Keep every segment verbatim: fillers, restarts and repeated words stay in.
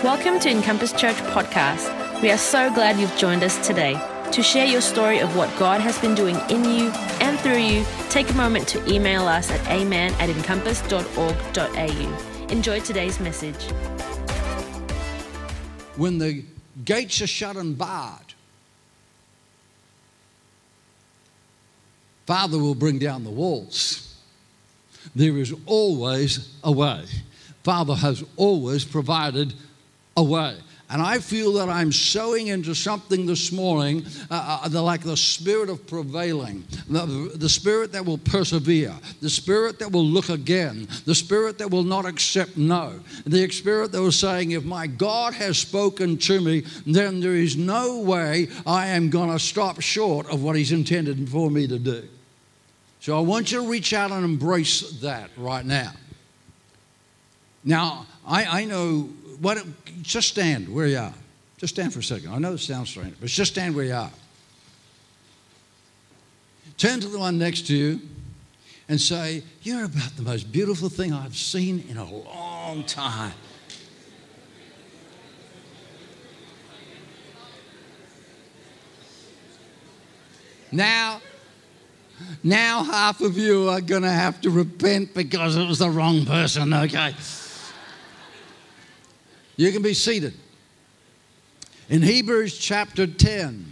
Welcome to Encompass Church Podcast. We are so glad you've joined us today. To share your story of what God has been doing in you and through you, take a moment to email us at amen at encompass dot org dot a u. Enjoy today's message. When the gates are shut and barred, Father will bring down the walls. There is always a way. Father has always provided a way. And I feel that I'm sowing into something this morning, uh, uh, the, like the spirit of prevailing, the, the spirit that will persevere, the spirit that will look again, the spirit that will not accept no, the spirit that was saying, if my God has spoken to me, then there is no way I am going to stop short of what he's intended for me to do. So I want you to reach out and embrace that right now. Now, I, I know, what, just stand where you are. Just stand for a second. I know this sounds strange, but just stand where you are. Turn to the one next to you and say, you're about the most beautiful thing I've seen in a long time. Now, now half of you are going to have to repent because it was the wrong person, okay? You can be seated. In Hebrews chapter ten,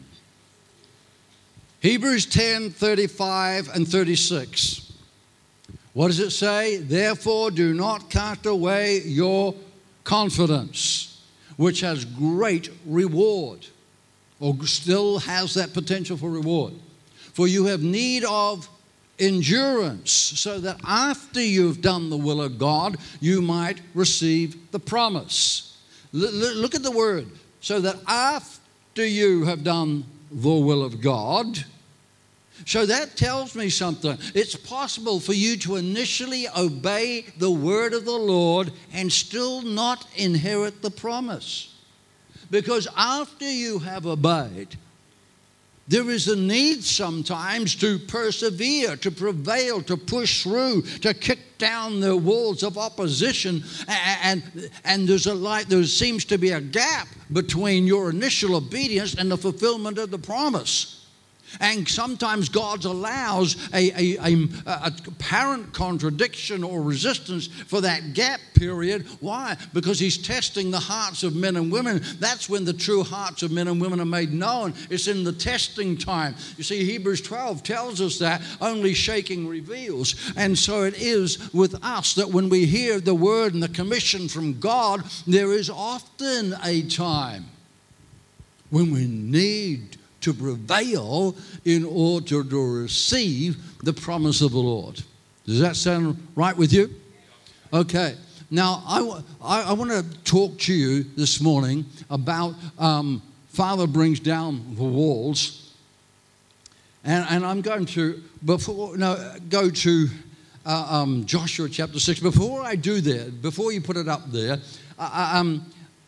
Hebrews ten, thirty-five and thirty-six. What does it say? Therefore, do not cast away your confidence, which has great reward, or still has that potential for reward. For you have need of endurance, so that after you've done the will of God, you might receive the promise. Look at the word. So that after you have done the will of God. So that tells me something. It's possible for you to initially obey the word of the Lord and still not inherit the promise. Because after you have obeyed, there is a need sometimes to persevere, to prevail, to push through, to kick down the walls of opposition. And, and, and there's a light, there seems to be a gap between your initial obedience and the fulfillment of the promise. And sometimes God allows a, a, a, a apparent contradiction or resistance for that gap period. Why? Because he's testing the hearts of men and women. That's when the true hearts of men and women are made known. It's in the testing time. You see, Hebrews twelve tells us that only shaking reveals. And so it is with us that when we hear the word and the commission from God, there is often a time when we need to prevail in order to receive the promise of the Lord. Does that sound right with you? Okay. Now, I, I, I want to talk to you this morning about um, Father brings down the walls. And, and I'm going to, before, no, go to uh, um, Joshua chapter six. Before I do that, before you put it up there, uh, um,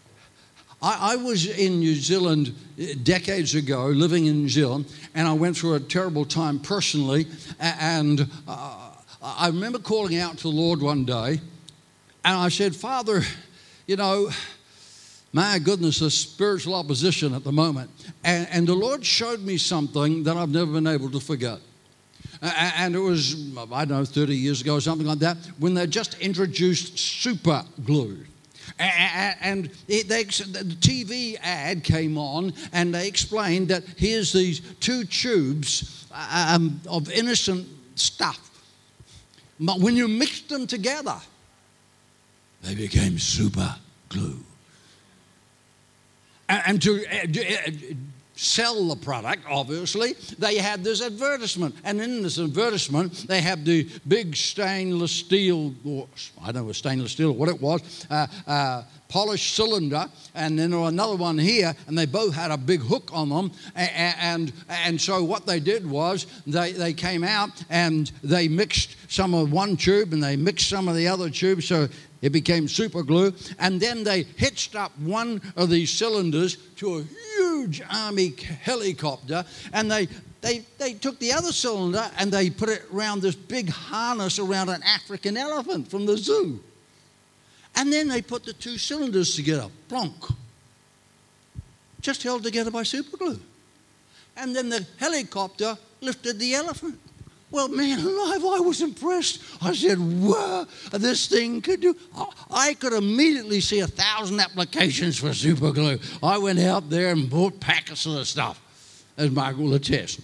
I was in New Zealand decades ago, living in New Zealand, and I went through a terrible time personally. And uh, I remember calling out to the Lord one day, and I said, Father, you know, my goodness, there's spiritual opposition at the moment. And, and the Lord showed me something that I've never been able to forget. And it was, I don't know, thirty years ago or something like that, when they just introduced super glue. And it, they, the T V ad came on, and they explained that here's these two tubes um, of innocent stuff. But when you mixed them together, they became super glue. And, and to uh, sell the product, obviously, they had this advertisement. And in this advertisement, they have the big stainless steel, or I don't know if stainless steel or what it was, uh, uh, polished cylinder, and then another one here, and they both had a big hook on them. And, and, and so what they did was they, they came out and they mixed some of one tube and they mixed some of the other tube, so it became super glue. And then they hitched up one of these cylinders to a huge army helicopter, and they, they, they took the other cylinder and they put it around this big harness around an African elephant from the zoo. And then they put the two cylinders together, plonk, just held together by super glue. And then the helicopter lifted the elephant. Well, man alive, I was impressed. I said, wow, this thing could do. I could immediately see a thousand applications for super glue. I went out there and bought packets of the stuff, as Mark will attest.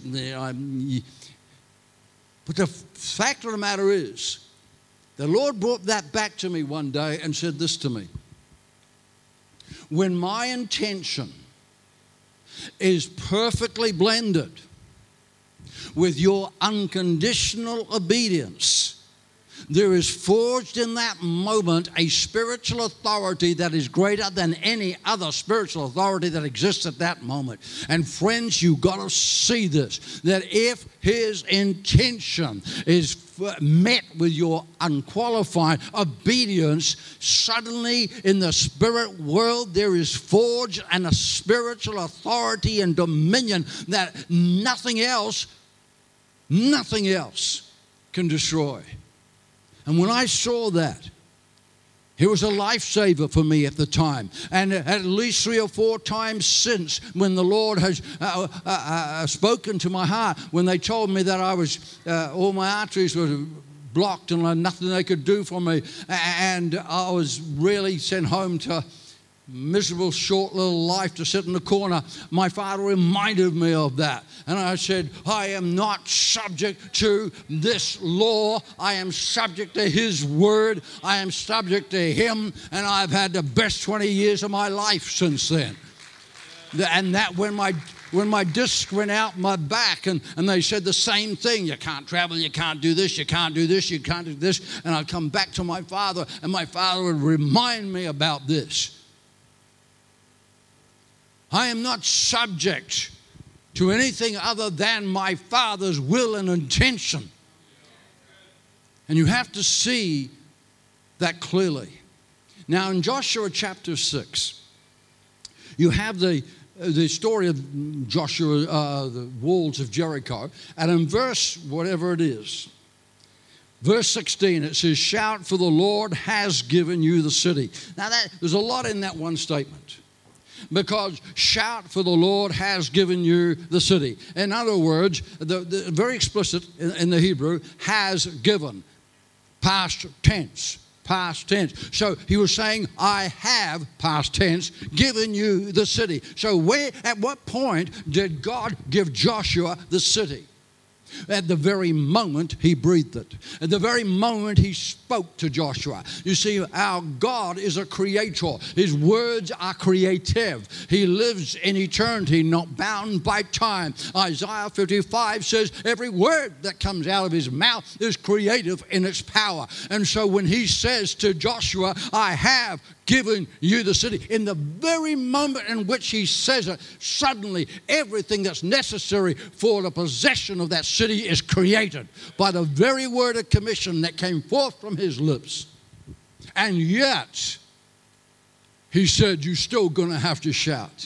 But the fact of the matter is, the Lord brought that back to me one day and said this to me. When my intention is perfectly blended with your unconditional obedience, there is forged in that moment a spiritual authority that is greater than any other spiritual authority that exists at that moment. And friends, you got to see this, that if his intention is met with your unqualified obedience, suddenly in the spirit world there is forged and a spiritual authority and dominion that nothing else, nothing else can destroy. And when I saw that, it was a lifesaver for me at the time. And at least three or four times since, when the Lord has uh, uh, uh, spoken to my heart, when they told me that I was, uh, all my arteries were blocked and nothing they could do for me, and I was really sent home to miserable, short little life to sit in the corner, my father reminded me of that. And I said, I am not subject to this law. I am subject to his word. I am subject to him. And I've had the best twenty years of my life since then. And that when my when my disc went out my back, and, and they said the same thing, you can't travel, you can't do this, you can't do this, you can't do this. And I'd come back to my father, and my father would remind me about this. I am not subject to anything other than my Father's will and intention. And you have to see that clearly. Now in Joshua chapter six, you have the, the story of Joshua, uh, the walls of Jericho. And in verse, whatever it is, verse sixteen, it says, shout, for the Lord has given you the city. Now that, there's a lot in that one statement. Because shout, for the Lord has given you the city. In other words, the, the very explicit in, in the Hebrew, has given, past tense, past tense. So he was saying, I have, past tense, given you the city. So where, at what point did God give Joshua the city? At the very moment he breathed it. At the very moment he spoke to Joshua. You see, our God is a creator. His words are creative. He lives in eternity, not bound by time. Isaiah fifty-five says every word that comes out of his mouth is creative in its power. And so when he says to Joshua, I have given you the city, in the very moment in which he says it, suddenly everything that's necessary for the possession of that city is created by the very word of commission that came forth from his lips. And yet, he said, you're still going to have to shout.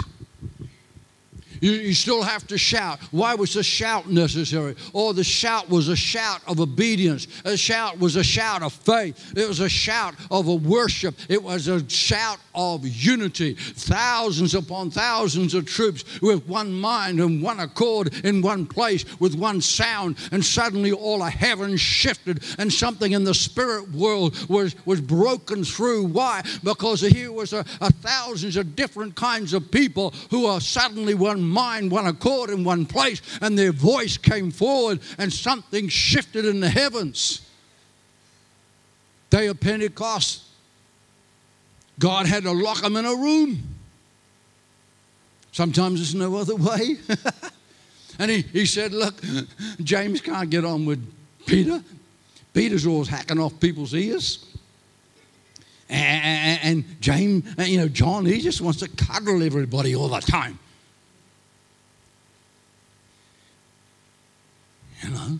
You, you still have to shout. Why was the shout necessary? Oh, the shout was a shout of obedience. A shout was a shout of faith. It was a shout of a worship. It was a shout of unity. Thousands upon thousands of troops with one mind and one accord in one place with one sound. And suddenly all of heaven shifted and something in the spirit world was, was broken through. Why? Because here was a, a thousands of different kinds of people who are suddenly one mind, one accord in one place, and their voice came forward and something shifted in the heavens. Day of Pentecost, God had to lock them in a room. Sometimes there's no other way. And he, he said, look, James can't get on with Peter. Peter's always hacking off people's ears. And, and James, you know, John, he just wants to cuddle everybody all the time. You know.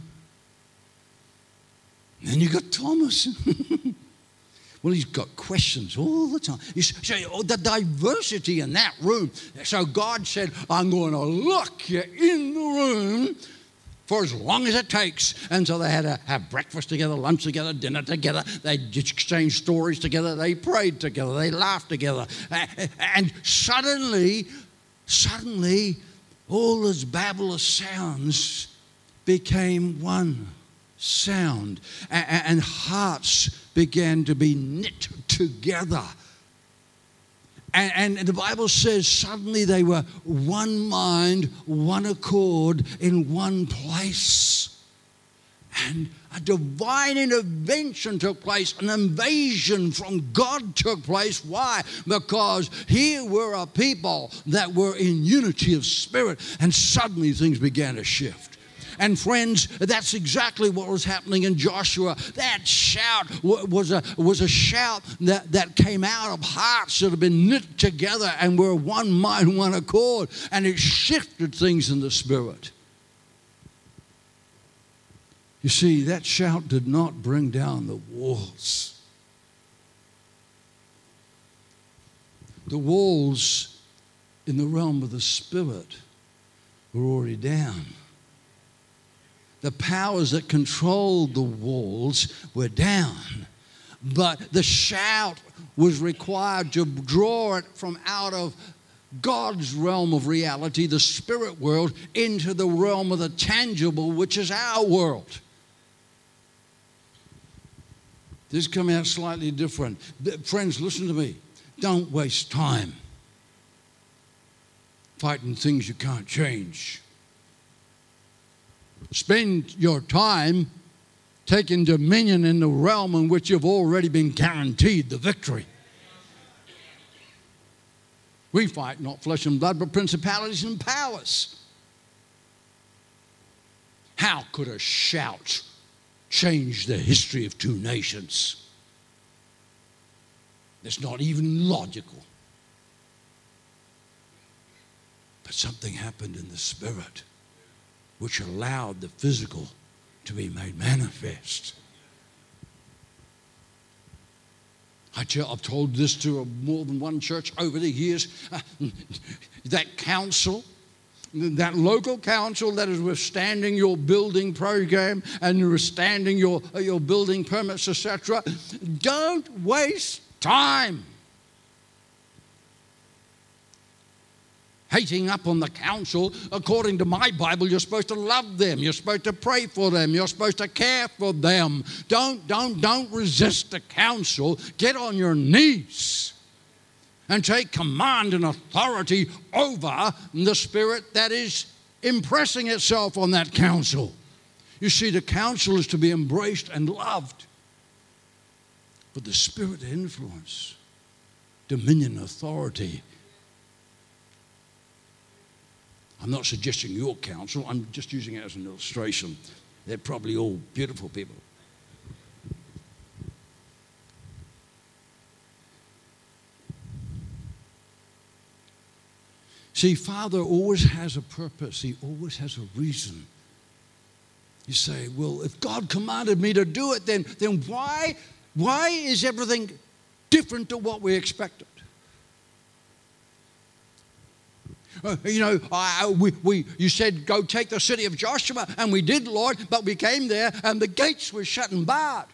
Then you got Thomas. Well, he's got questions all the time. You see, oh, the diversity in that room. So God said, I'm going to lock you in the room for as long as it takes. And so they had to have breakfast together, lunch together, dinner together. They exchanged stories together. They prayed together. They laughed together. And suddenly, suddenly, all this babble of sounds became one sound. And hearts began to be knit together. And, and the Bible says suddenly they were one mind, one accord in one place. And a divine intervention took place. An invasion from God took place. Why? Because here were a people that were in unity of spirit. And suddenly things began to shift. And friends, that's exactly what was happening in Joshua. That shout was a, was a shout that, that came out of hearts that had been knit together and were one mind, one accord. And it shifted things in the spirit. You see, that shout did not bring down the walls. The walls in the realm of the spirit were already down. The powers that controlled the walls were down. But the shout was required to draw it from out of God's realm of reality, the spirit world, into the realm of the tangible, which is our world. This is coming out slightly different. Friends, listen to me. Don't waste time fighting things you can't change. Spend your time taking dominion in the realm in which you've already been guaranteed the victory. We fight not flesh and blood, but principalities and powers. How could a shout change the history of two nations? It's not even logical. But something happened in the spirit which allowed the physical to be made manifest. I tell, I've told this to more than one church over the years. Uh, that council, that local council that is withstanding your building program and withstanding your, your building permits, et cetera, don't waste time hating up on the council. According to my Bible, you're supposed to love them. You're supposed to pray for them. You're supposed to care for them. Don't, don't, don't resist the council. Get on your knees and take command and authority over the spirit that is impressing itself on that council. You see, the council is to be embraced and loved. But the spirit of influence, dominion, authority, I'm not suggesting your counsel, I'm just using it as an illustration. They're probably all beautiful people. See, Father always has a purpose. He always has a reason. You say, well, if God commanded me to do it, then, then why, why is everything different to what we expected? Uh, you know, I, we, we, you said, go take the city of Joshua, and we did, Lord, but we came there, and the gates were shut and barred.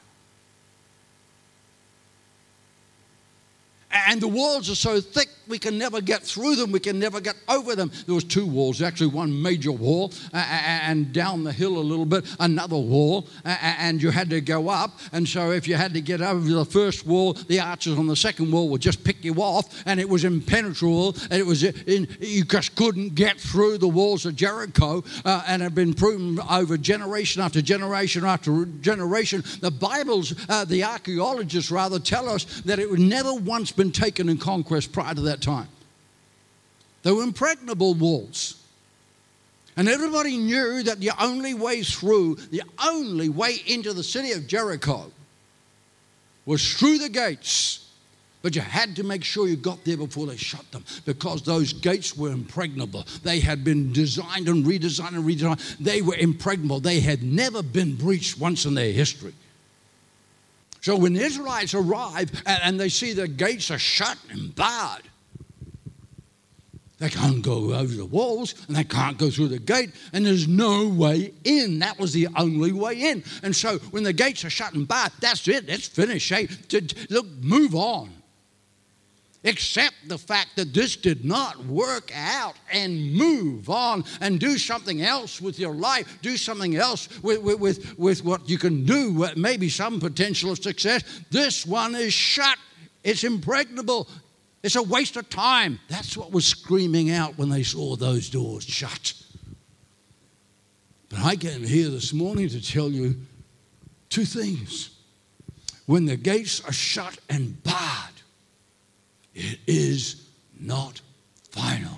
And the walls are so thick, we can never get through them. We can never get over them. There was two walls, actually one major wall, and down the hill a little bit, another wall, and you had to go up. And so if you had to get over the first wall, the archers on the second wall would just pick you off, and it was impenetrable. And it was in, you just couldn't get through the walls of Jericho, uh, and have been proven over generation after generation after generation. The Bibles, uh, the archaeologists rather, tell us that it was never once been taken in conquest prior to that time. They were impregnable walls. And everybody knew that the only way through, the only way into the city of Jericho was through the gates. But you had to make sure you got there before they shut them, because those gates were impregnable. They had been designed and redesigned and redesigned. They were impregnable. They had never been breached once in their history. So when the Israelites arrive and they see the gates are shut and barred, They can't go over the walls, and they can't go through the gate, and there's no way in. That was the only way in. And so when the gates are shut and barred, that's it. It's finished. Hey, look, move on. Accept the fact that this did not work out, and move on and do something else with your life. Do something else with, with, with, with what you can do, maybe some potential of success. This one is shut. It's impregnable. It's a waste of time. That's what was screaming out when they saw those doors shut. But I came here this morning to tell you two things. When the gates are shut and barred, it is not final.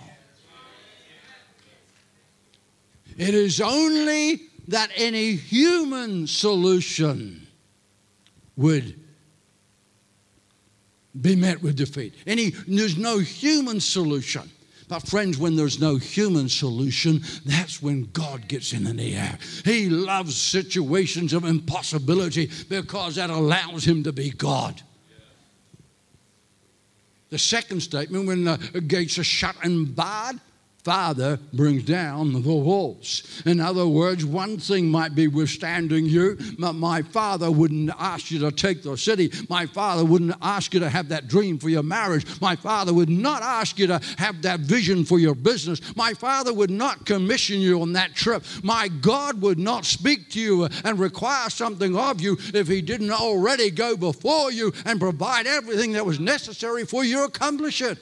It is only that any human solution would be met with defeat. Any, there's no human solution. But friends, when there's no human solution, that's when God gets in the air. He loves situations of impossibility because that allows him to be God. The second statement, when the gates are shut and barred, Father brings down the walls. In other words, one thing might be withstanding you, but my Father wouldn't ask you to take the city. My Father wouldn't ask you to have that dream for your marriage. My Father would not ask you to have that vision for your business. My Father would not commission you on that trip. My God would not speak to you and require something of you if he didn't already go before you and provide everything that was necessary for you to accomplish it.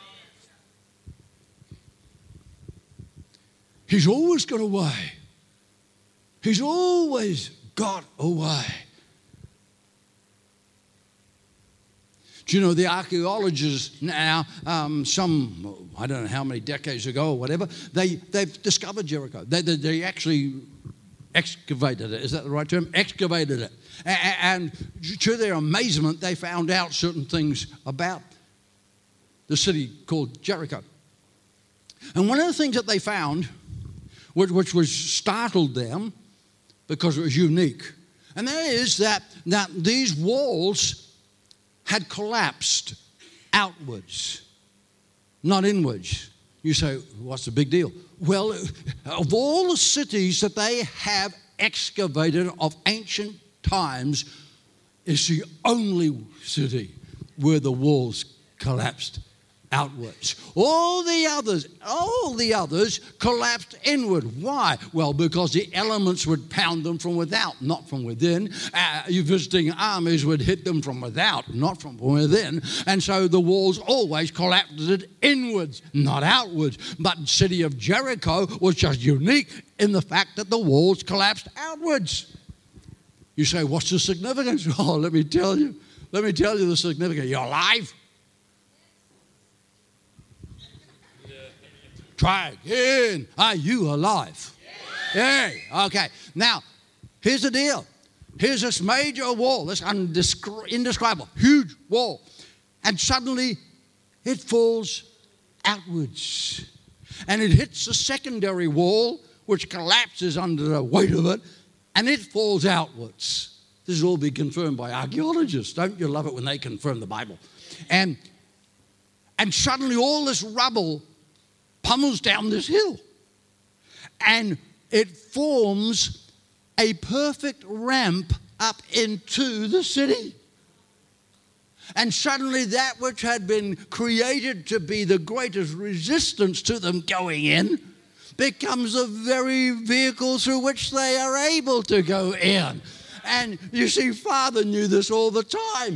He's always got a way. He's always got a way. Do you know the archaeologists now, um, some, I don't know how many decades ago or whatever, they, they've discovered Jericho. They, they, they actually excavated it. Is that the right term? Excavated it. And, and to their amazement, they found out certain things about the city called Jericho. And one of the things that they found, which, which was startled them because it was unique, and that is that, that these walls had collapsed outwards, not inwards. You say, what's the big deal? Well, of all the cities that they have excavated of ancient times, it's the only city where the walls collapsed outwards. All the others, all the others collapsed inward. Why? Well, because the elements would pound them from without, not from within. Uh, your visiting armies would hit them from without, not from within. And so the walls always collapsed inwards, not outwards. But the city of Jericho was just unique in the fact that the walls collapsed outwards. You say, what's the significance? Oh, let me tell you. Let me tell you the significance. You're alive. Try again. Are you alive? Yes. Hey, okay. Now, here's the deal. Here's this major wall, this undescri- indescribable, huge wall. And suddenly, it falls outwards. And it hits the secondary wall, which collapses under the weight of it, and it falls outwards. This has all been confirmed by archaeologists. Don't you love it when they confirm the Bible? And, and suddenly, all this rubble pummels down this hill, and it forms a perfect ramp up into the city. And suddenly that which had been created to be the greatest resistance to them going in becomes the very vehicle through which they are able to go in. And you see, Father knew this all the time.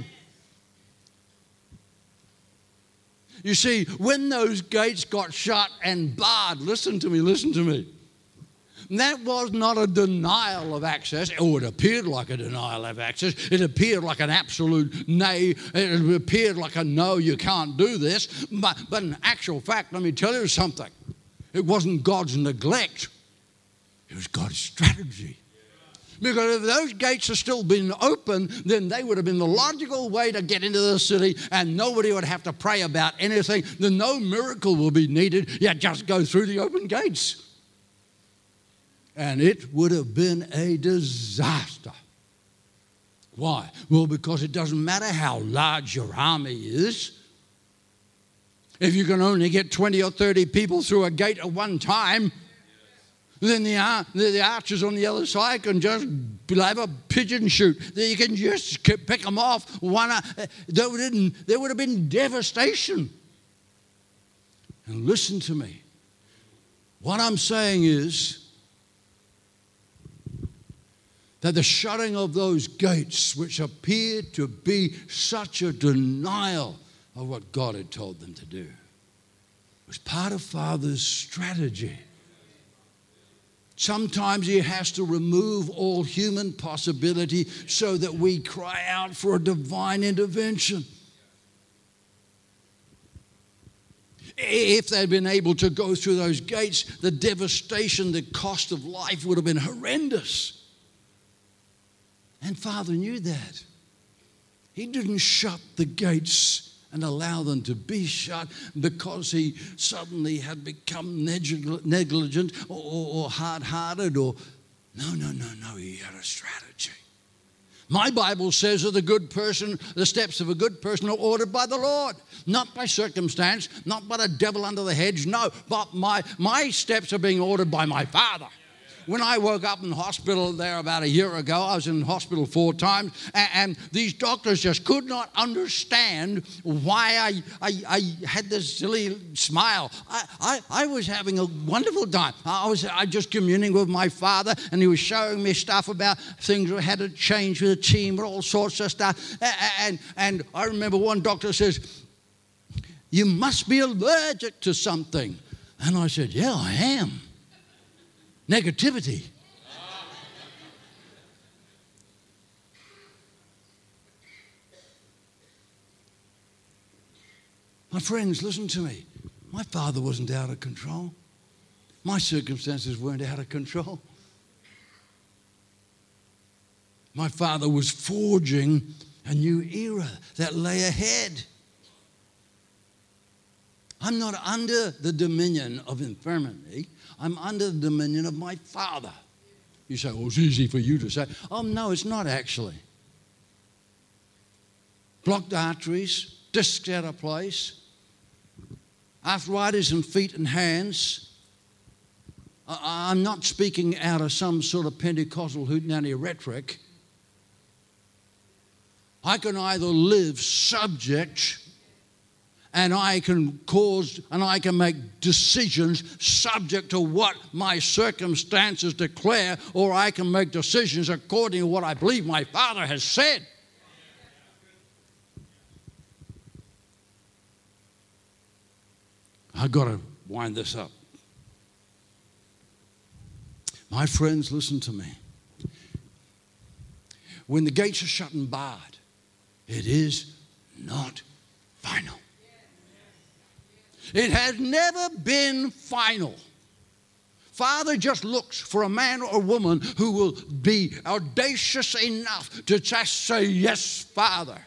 You see, when those gates got shut and barred, listen to me, listen to me. That was not a denial of access. Oh, it appeared like a denial of access. It appeared like an absolute nay. It appeared like a no, you can't do this. But, but in actual fact, let me tell you something. It wasn't God's neglect. It was God's strategy. Because if those gates had still been open, then they would have been the logical way to get into the city, and nobody would have to pray about anything. Then no miracle will be needed. You just go through the open gates. And it would have been a disaster. Why? Well, because it doesn't matter how large your army is. If you can only get twenty or thirty people through a gate at one time, then the, ar- the, the archers on the other side can just have a pigeon shoot. You can just pick them off. One, uh, there, would, there would have been devastation. And listen to me. What I'm saying is that the shutting of those gates, which appeared to be such a denial of what God had told them to do, was part of Father's strategy. Sometimes he has to remove all human possibility so that we cry out for a divine intervention. If they'd been able to go through those gates, the devastation, the cost of life would have been horrendous. And Father knew that. He didn't shut the gates and allow them to be shut because he suddenly had become negligent or, or, or hard-hearted or... No, no, no, no, he had a strategy. My Bible says that the good person, the steps of a good person are ordered by the Lord, not by circumstance, not by the devil under the hedge, no, but my, my steps are being ordered by my Father. When I woke up in hospital there about a year ago, I was in hospital four times, and, and these doctors just could not understand why I, I, I had this silly smile. I, I, I was having a wonderful time. I was I just communing with my Father, and he was showing me stuff about things that had to change with the team and all sorts of stuff. And, and, and I remember one doctor says, "You must be allergic to something." And I said, "Yeah, I am. Negativity." My friends, listen to me. My father wasn't out of control. My circumstances weren't out of control. My father was forging a new era that lay ahead. I'm not under the dominion of infirmity. I'm under the dominion of my Father. You say, well, it's easy for you to say. Oh, no, it's not actually. Blocked arteries, discs out of place, arthritis in feet and hands. I'm not speaking out of some sort of Pentecostal hootenanny rhetoric. I can either live subject and I can cause and I can make decisions subject to what my circumstances declare, or I can make decisions according to what I believe my Father has said. I've got to wind this up. My friends, listen to me. When the gates are shut and barred, it is not final. It has never been final. Father just looks for a man or a woman who will be audacious enough to just say, yes, Father.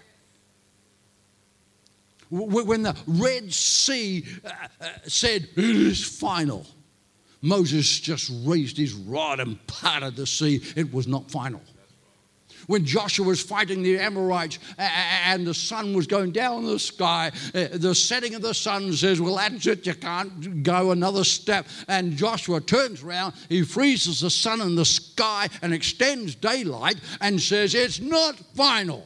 When the Red Sea said, it is final, Moses just raised his rod and parted the sea. It was not final. When Joshua was fighting the Amorites and the sun was going down in the sky, the setting of the sun says, well, that's it, you can't go another step. And Joshua turns around, he freezes the sun in the sky and extends daylight and says, it's not final.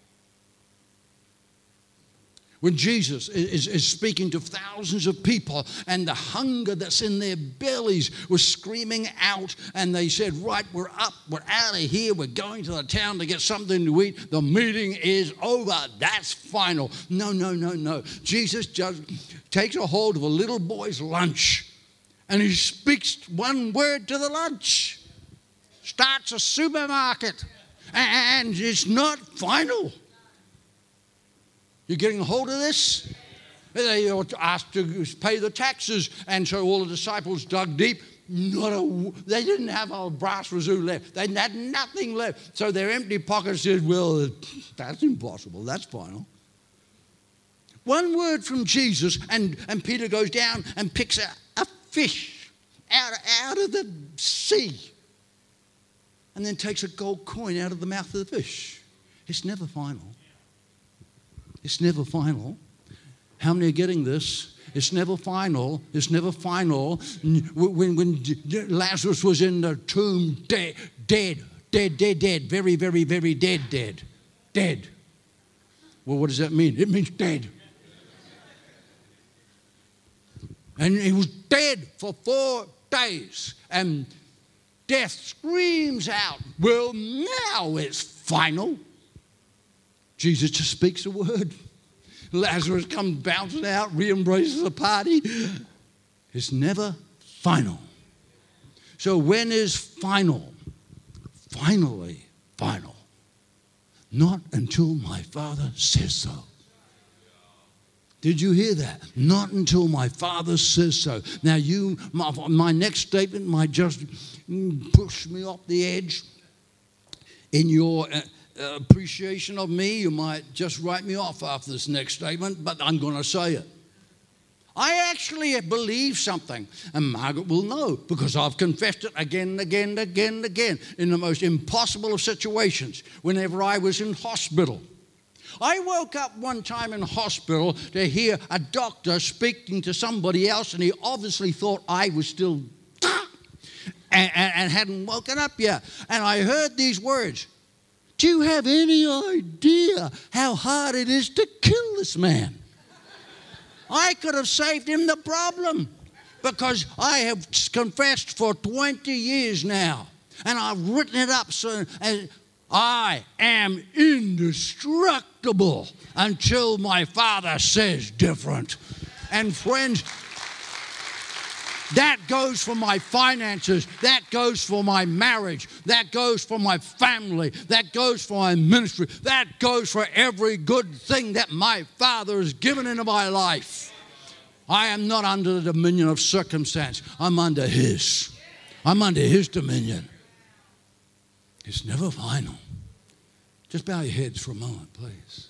When Jesus is, is speaking to thousands of people and the hunger that's in their bellies was screaming out, and they said, right, we're up, we're out of here, we're going to the town to get something to eat, the meeting is over, that's final. No, no, no, no. Jesus just takes a hold of a little boy's lunch and he speaks one word to the lunch, starts a supermarket, and it's not final. You getting a hold of this? They were asked to pay the taxes, and so all the disciples dug deep. Not a, they didn't have a brass reserve left. They had nothing left. So their empty pockets said, well, that's impossible. That's final. One word from Jesus, and, and Peter goes down and picks a, a fish out, out of the sea and then takes a gold coin out of the mouth of the fish. It's never final. It's never final. How many are getting this? It's never final. It's never final. When, when Lazarus was in the tomb, dead, dead, dead, dead, dead, very, very, very dead, dead, dead. Well, what does that mean? It means dead. And he was dead for four days. And death screams out, well, now it's final. Jesus just speaks a word. Lazarus comes bouncing out, re-embraces the party. It's never final. So when is final? Finally final. Not until my Father says so. Did you hear that? Not until my Father says so. Now you, my, my next statement might just push me off the edge. In your uh, uh, appreciation of me, you might just write me off after this next statement, but I'm going to say it. I actually believe something, and Margaret will know because I've confessed it again and again and again and again in the most impossible of situations whenever I was in hospital. I woke up one time in hospital to hear a doctor speaking to somebody else, and he obviously thought I was still and, and, and hadn't woken up yet. And I heard these words, do you have any idea how hard it is to kill this man? I could have saved him the problem because I have confessed for twenty years now, and I've written it up so and I am indestructible until my Father says different. And friends, that goes for my finances. That goes for my marriage. That goes for my family. That goes for my ministry. That goes for every good thing that my Father has given into my life. I am not under the dominion of circumstance. I'm under His. I'm under His dominion. It's never final. Just bow your heads for a moment, please.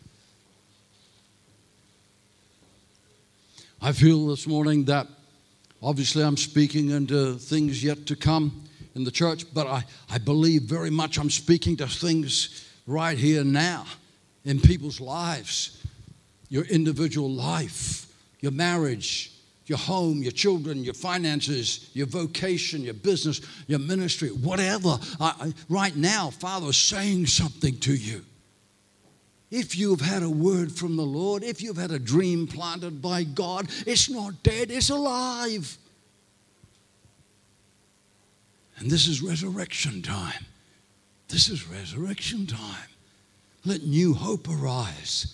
I feel this morning that obviously I'm speaking into things yet to come in the church, but I, I believe very much I'm speaking to things right here now in people's lives, your individual life, your marriage, your home, your children, your finances, your vocation, your business, your ministry, whatever. I, I, right now, Father is saying something to you. If you've had a word from the Lord, if you've had a dream planted by God, it's not dead, it's alive. And this is resurrection time. This is resurrection time. Let new hope arise.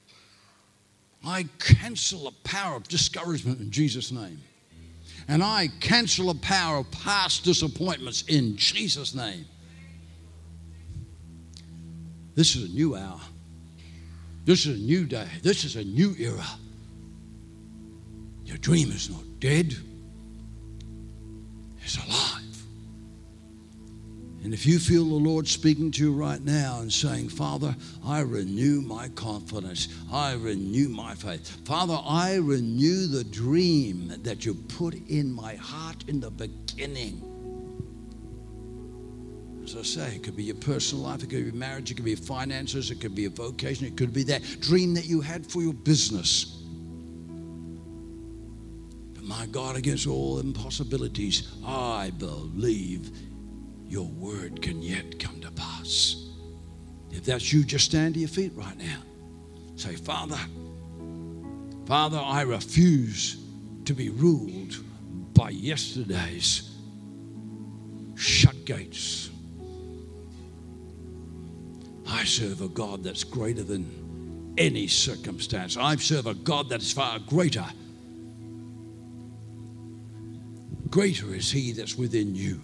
I cancel the power of discouragement in Jesus' name. And I cancel the power of past disappointments in Jesus' name. This is a new hour. This is a new day. This is a new era. Your dream is not dead. It's alive. And if you feel the Lord speaking to you right now and saying, Father, I renew my confidence. I renew my faith. Father, I renew the dream that you put in my heart in the beginning. As I say, it could be your personal life, it could be marriage, it could be your finances, it could be your vocation, it could be that dream that you had for your business. But my God, against all impossibilities, I believe your word can yet come to pass. If that's you, just stand to your feet right now. Say, Father, Father, I refuse to be ruled by yesterday's shut gates. I serve a God that's greater than any circumstance. I serve a God that's far greater. Greater is He that's within you.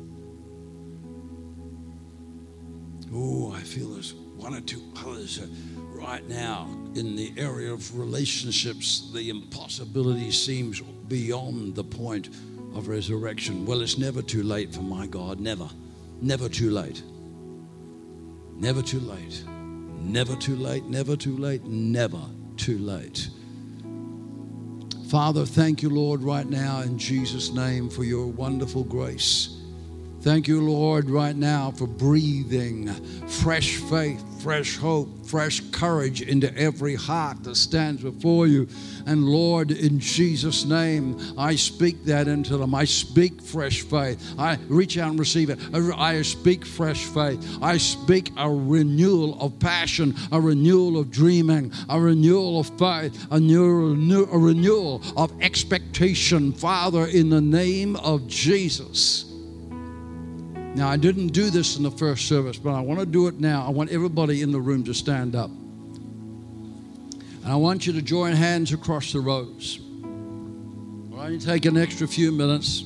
Oh, I feel there's one or two others right now in the area of relationships. The impossibility seems beyond the point of resurrection. Well, it's never too late for my God. Never. Never too late. Never too late. Never too late. Never too late. Never too late. Father, thank you, Lord, right now in Jesus' name for your wonderful grace. Thank you, Lord, right now for breathing fresh faith, fresh hope, fresh courage into every heart that stands before you. And Lord, in Jesus' name, I speak that into them. I speak fresh faith. I reach out and receive it. I speak fresh faith. I speak a renewal of passion, a renewal of dreaming, a renewal of faith, a, new, a renewal of expectation, Father, in the name of Jesus. Now, I didn't do this in the first service, but I want to do it now. I want everybody in the room to stand up. And I want you to join hands across the rows. I'll only take an extra few minutes.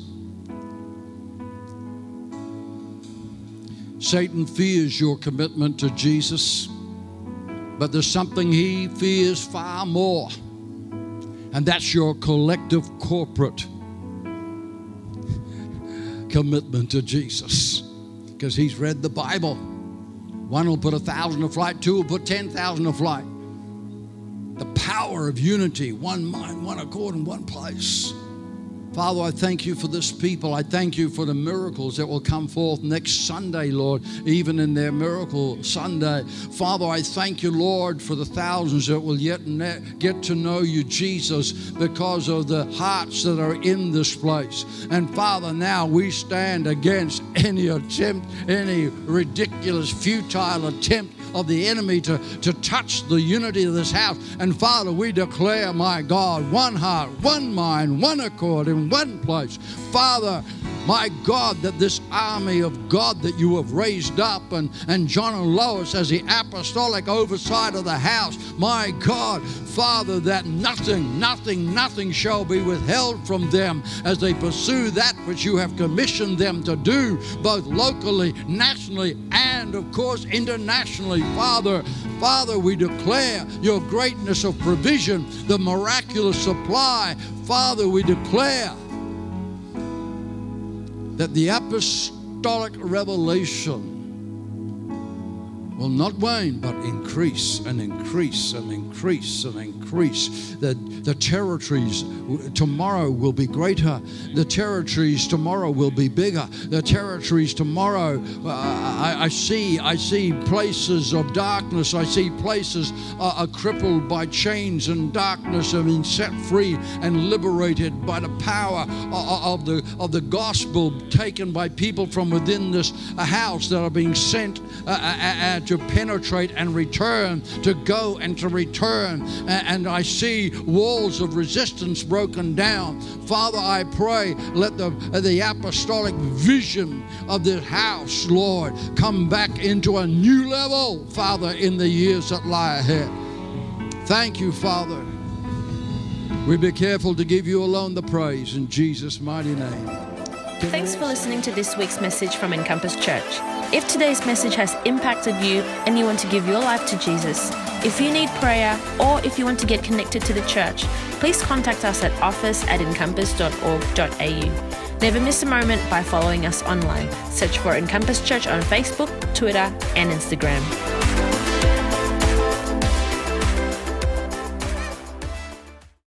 Satan fears your commitment to Jesus, but there's something he fears far more, and that's your collective corporate commitment to Jesus, because he's read the Bible. One will put a thousand to flight, two will put ten thousand to flight. The power of unity, one mind, one accord, in one place. Father, I thank you for this people. I thank you for the miracles that will come forth next Sunday, Lord, even in their miracle Sunday. Father, I thank you, Lord, for the thousands that will yet ne- get to know you, Jesus, because of the hearts that are in this place. And Father, now we stand against any attempt, any ridiculous, futile attempt of the enemy to, to touch the unity of this house. And Father, we declare, my God, one heart, one mind, one accord in one place. Father, my God, that this army of God that you have raised up, and, and John and Lois as the apostolic oversight of the house, my God, Father, that nothing, nothing, nothing shall be withheld from them as they pursue that which you have commissioned them to do, both locally, nationally, and of course internationally. Father, Father, we declare your greatness of provision, the miraculous supply. Father, we declare that the apostolic revelation will not wane, but increase and increase and increase and increase. The, the territories tomorrow will be greater. The territories tomorrow will be bigger. The territories tomorrow, uh, I, I see, I see places of darkness. I see places uh, are crippled by chains and darkness are being set free and liberated by the power of, of the of the gospel taken by people from within this uh, house that are being sent uh, uh, uh, to penetrate and return, to go and to return. And I see walls of resistance broken down. Father, I pray, let the, the apostolic vision of this house, Lord, come back into a new level, Father, in the years that lie ahead. Thank you, Father. We be careful to give you alone the praise in Jesus' mighty name. Thanks for listening to this week's message from Encompass Church. If today's message has impacted you and you want to give your life to Jesus, if you need prayer, or if you want to get connected to the church, please contact us at office at encompass dot org dot a u. Never miss a moment by following us online. Search for Encompass Church on Facebook, Twitter, and Instagram.